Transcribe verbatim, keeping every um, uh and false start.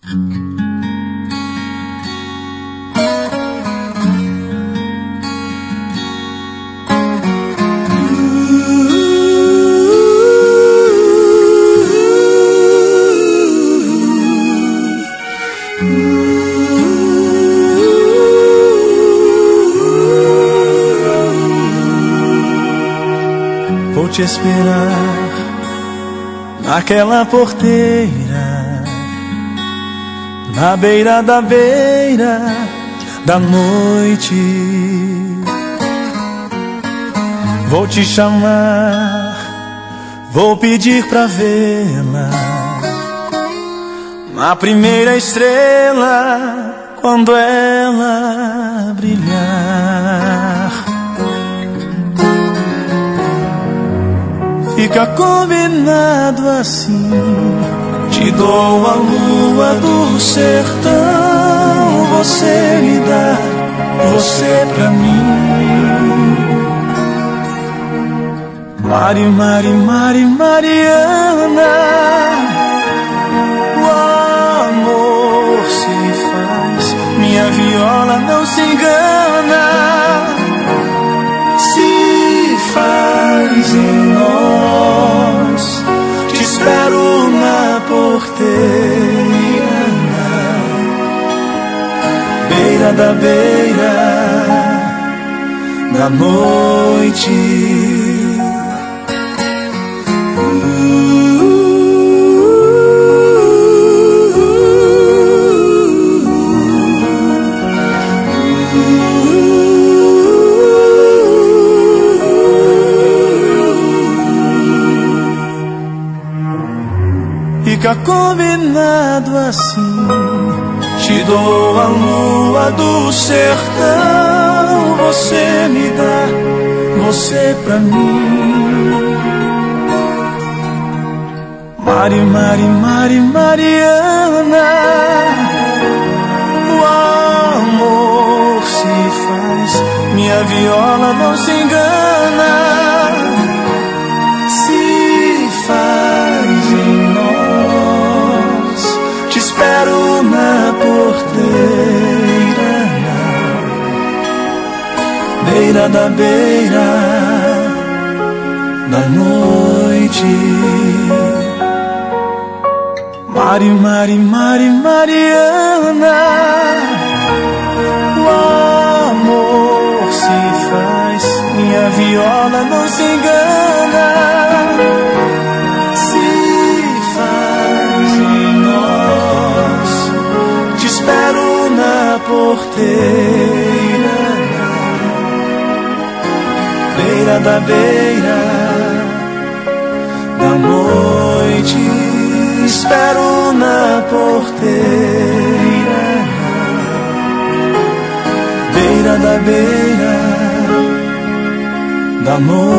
Vou te esperar naquela porteira, na beira da beira da noite. Vou te chamar, vou pedir pra vê-la na primeira estrela, quando ela brilhar. Fica combinado assim, te dou a lua do sertão, você me dá, você pra mim. Mari, Mari, Mari, Mariana, o amor se faz, minha viola não se engana, se faz em nós. Te espero na porteira, na beira da beira da noite. Fica combinado assim, te dou a lua do sertão, você me dá, você pra mim. Mari, Mari, Mari, Mariana, o amor se faz, minha viola não se engana, se faz em nós. Te espero na porteira, na beira da beira da noite. Mari, Mari, Mari, Mariana, o amor se faz, minha viola não se engana, se faz em nós. Te espero na porteira, na beira da beira da noite. Espero na porteira, na beira da beira da noite.